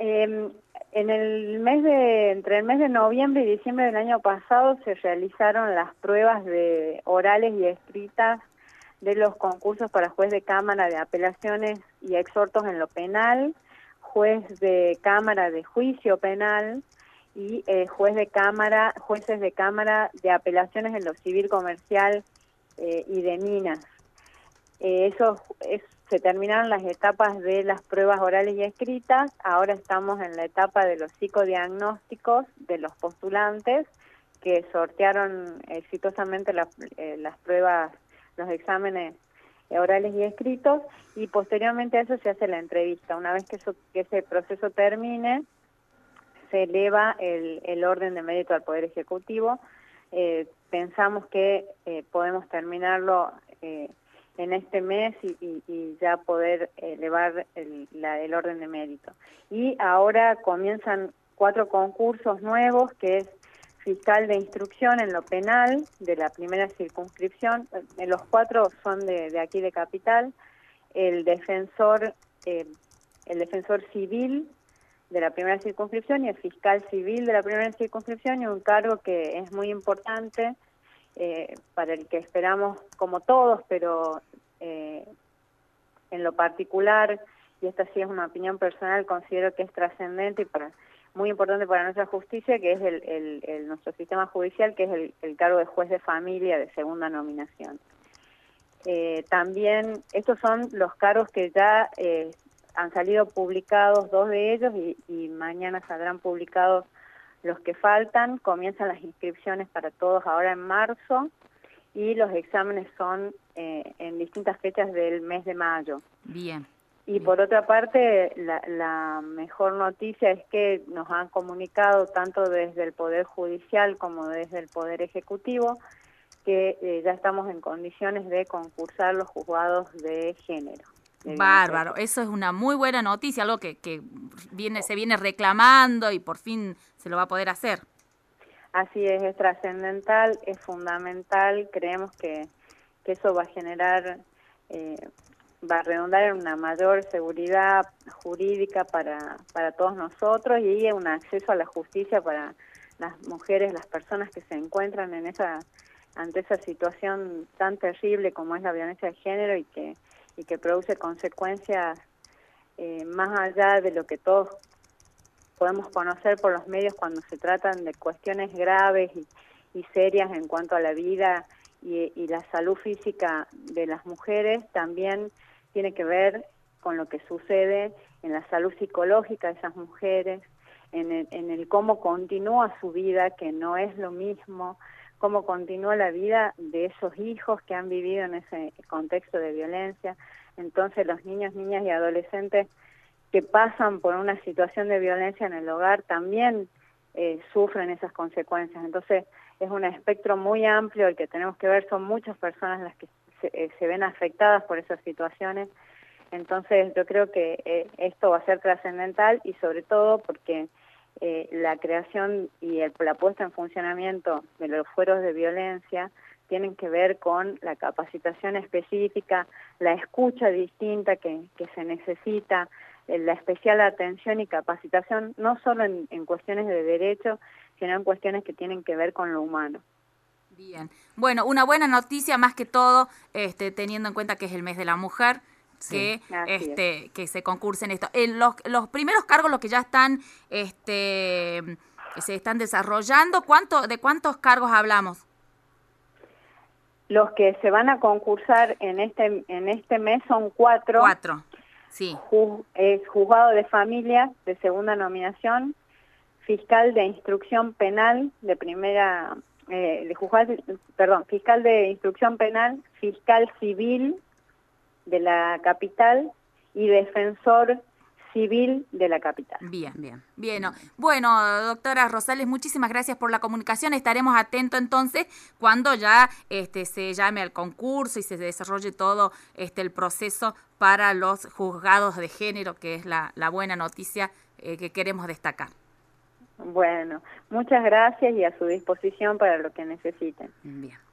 Entre el mes de noviembre y diciembre del año pasado se realizaron las pruebas de orales y escritas de los concursos para juez de cámara de apelaciones y exhortos en lo penal, juez de cámara de juicio penal y jueces de cámara de apelaciones en lo civil, comercial y de minas. Se terminaron las etapas de las pruebas orales y escritas. Ahora estamos en la etapa de los psicodiagnósticos de los postulantes que sortearon exitosamente las pruebas, los exámenes orales y escritos, y posteriormente a eso se hace la entrevista. Una vez que ese proceso termine, se eleva el orden de mérito al Poder Ejecutivo. Pensamos que podemos terminarlo en este mes y ya poder elevar el orden de mérito. Y ahora comienzan 4 concursos nuevos, que es fiscal de instrucción en lo penal de la primera circunscripción. Los 4 son de aquí de Capital. El defensor civil de la primera circunscripción y el fiscal civil de la primera circunscripción, y un cargo que es muy importante, para el que esperamos, como todos, pero en lo particular, y esta sí es una opinión personal, considero que es trascendente y muy importante para nuestra justicia, que es nuestro sistema judicial, que es el cargo de juez de familia de segunda nominación. También estos son los cargos que ya han salido publicados, 2 de ellos, y mañana saldrán publicados los que faltan. Comienzan las inscripciones para todos ahora en marzo, y los exámenes son en distintas fechas del mes de mayo. Bien. Y por otra parte, la mejor noticia es que nos han comunicado tanto desde el Poder Judicial como desde el Poder Ejecutivo que ya estamos en condiciones de concursar los juzgados de género. Bárbaro, eso es una muy buena noticia, algo que se viene reclamando y por fin se lo va a poder hacer. Así es trascendental, es fundamental. Creemos que eso va a generar, va a redundar en una mayor seguridad jurídica para todos nosotros, y un acceso a la justicia para las mujeres, las personas que se encuentran ante esa situación tan terrible como es la violencia de género, y que produce consecuencias más allá de lo que todos podemos conocer por los medios cuando se tratan de cuestiones graves y serias en cuanto a la vida y la salud física de las mujeres. También tiene que ver con lo que sucede en la salud psicológica de esas mujeres, en el cómo continúa su vida, que no es lo mismo, cómo continúa la vida de esos hijos que han vivido en ese contexto de violencia. Entonces los niños, niñas y adolescentes que pasan por una situación de violencia en el hogar también sufren esas consecuencias. Entonces es un espectro muy amplio el que tenemos que ver, son muchas personas las que se ven afectadas por esas situaciones. Entonces yo creo que esto va a ser trascendental, y sobre todo porque la creación y la puesta en funcionamiento de los fueros de violencia tienen que ver con la capacitación específica, la escucha distinta que se necesita, la especial atención y capacitación, no solo en cuestiones de derecho, sino en cuestiones que tienen que ver con lo humano. Bien, bueno, una buena noticia más que todo, teniendo en cuenta que es el mes de la mujer, sí, que se concursen esto. Los primeros cargos, los que ya están, se están desarrollando, ¿de cuántos cargos hablamos? Los que se van a concursar en este mes son 4. 4, sí. Juzgado de familia de segunda nominación, fiscal de instrucción penal de primera, fiscal de instrucción penal, fiscal civil de la capital y defensor civil de la capital. Bien. Bueno, doctora Rosales, muchísimas gracias por la comunicación. Estaremos atentos entonces cuando ya se llame al concurso y se desarrolle todo el proceso para los juzgados de género, que es la buena noticia que queremos destacar. Bueno, muchas gracias y a su disposición para lo que necesiten. Bien.